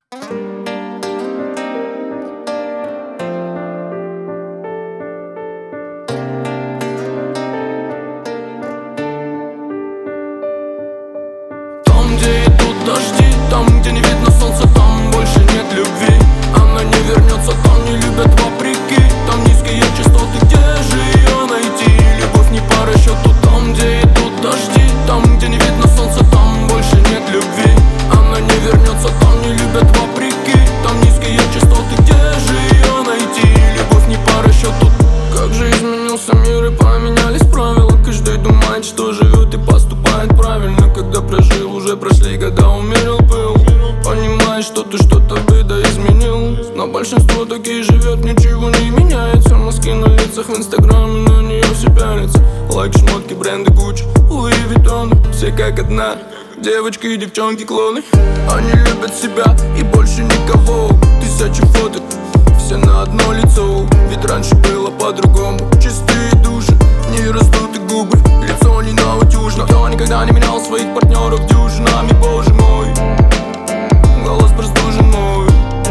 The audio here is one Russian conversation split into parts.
Там, где идут дожди, там, где не видно солнца, там больше нет любви. Она не вернется, там не любят вопреки. Там низкие частоты, где же ее найти? Любовь не по расчету. Там, где идут дожди, там, где не видно солнца, там больше нет любви. Она не вернется, там не любят вопреки. Там низкие частоты, где же ее найти? Любовь не по расчету. Как же изменился мир и поменялись правила. Каждый думает, что живет и поступает правильно. Когда прожил, уже прошли года, умерил пыл. Понимаешь, что ты что-то видоизменил. Но большинство таки живет, ничего не меняется. Маски на лицах в инстаграме, на нее все пялятся. Лайк, шмотки, бренды Гуччи, Луи Виттон. Все как одна, девочки и девчонки клоны. Они любят себя и больше никого. Тысячи фоток, все на одно лицо. Ведь раньше было по-другому. Чистые души, не раздуты губы, лицо не наутюжно. Никто никогда не менял своих партнеров дюжинами, боже мой. Голос простужен мой,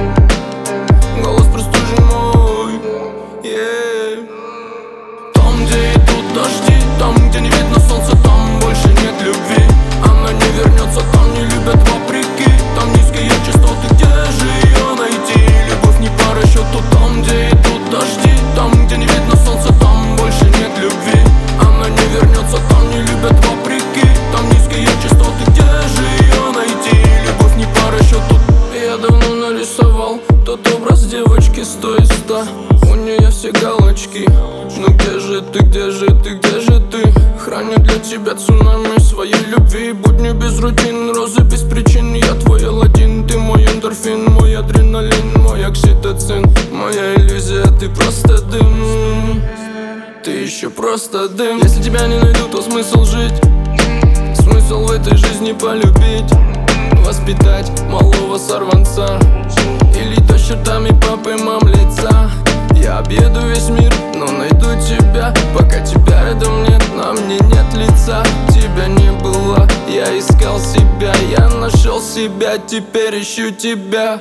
голос простужен мой, yeah. Там, где идут дожди, там, где не видно солнца, там больше нет любви. Она не вернется, там не любят вопреки. Там низкие частоты, где же ее найти? Любовь не по расчету. Там, где идут дожди, там, где не видно солнца, там больше нет любви. Она не вернется, там не любят вопреки. Там низкие частоты, где же ее найти? Любовь не по расчету. Я давно нарисовал тот образ девочки 100 из 100. У нее все галочки. Ну где же ты, где же ты, где же ты? Храню для тебя цунами своей любви. Будни без рутин, розы без причин. Я твой Аладдин, ты мой эндорфин, мой адреналин, мой окситоцин. Моя иллюзия, ты просто дым. Ты еще просто дым. Если тебя не найду, то смысл жить? Смысл в этой жизни полюбить, воспитать малого сорванца или то с чертами папы мам лица. Я объеду весь мир, но найду тебя. Пока тебя рядом нет, на мне нет лица. Тебя не было, я искал себя. Я нашел себя, теперь ищу тебя.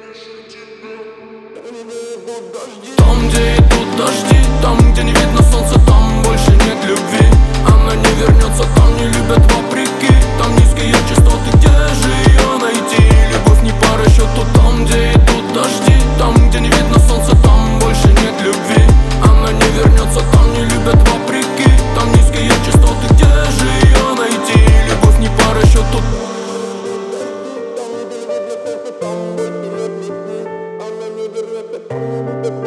Там, где идут дожди, там, где не видно солнца, там больше нет любви. Она не вернется, там не любят вопреки. Там низкие частоты, где же ее найти? Любовь не по расчету. Там, где идут дожди, там, где не видно солнца, там больше нет любви. Она не вернется, там не любят вопреки. Там низкие частоты, где же ее найти? Любовь не по расчету. Она не вернется.